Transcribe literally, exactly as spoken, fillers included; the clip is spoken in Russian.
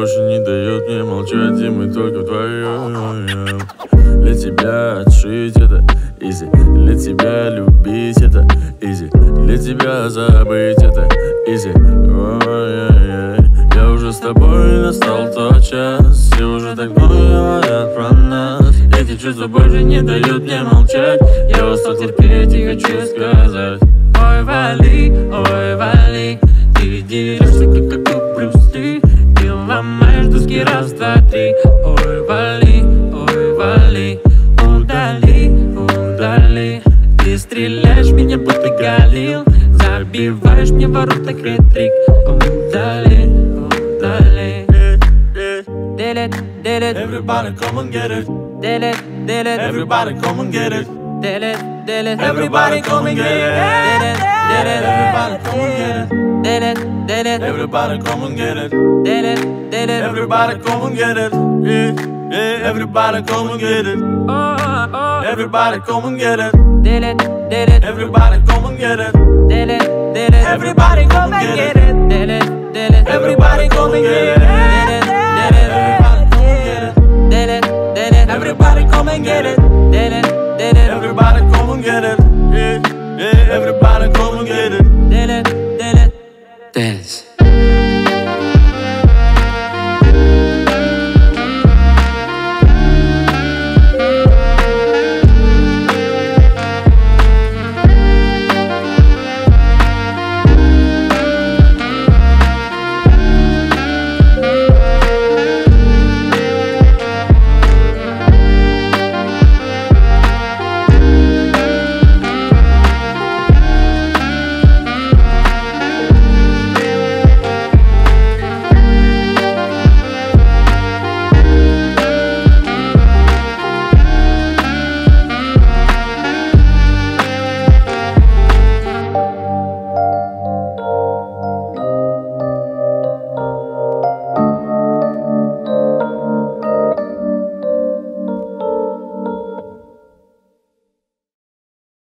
больше не дает мне молчать, и мы только вдвоем. Для тебя отшить это изи, для тебя любить это изи, для тебя забыть это изи. Я уже с тобой, настал тот час, и уже так много говорят про нас. Эти чувства больше не дают мне молчать, я устал терпеть и хочу сказать: ой, вали, ой, вали, ты делишься как как Брюс Ли, ты ломаешь доски раз, два, три. Ой, вали, ой, вали, удали, удали. Ты стреляешь меня, будто Галил, забиваешь мне ворота кретрик. Удали, удали. Did it, did it. Everybody come and get it. Did it, did it. Everybody come and get it. Did it, did it. Everybody come and get it. Did it, did it. Everybody come and get it. Did it, did it. Everybody come and get it. Did it, did it. Everybody come and get it. Yeah, yeah. Everybody come and get it. Oh, oh. Everybody come and get it. Did it, did it. Everybody come and get it. Did it, did it. Everybody come and get it. Did it, did it. Everybody come and get it.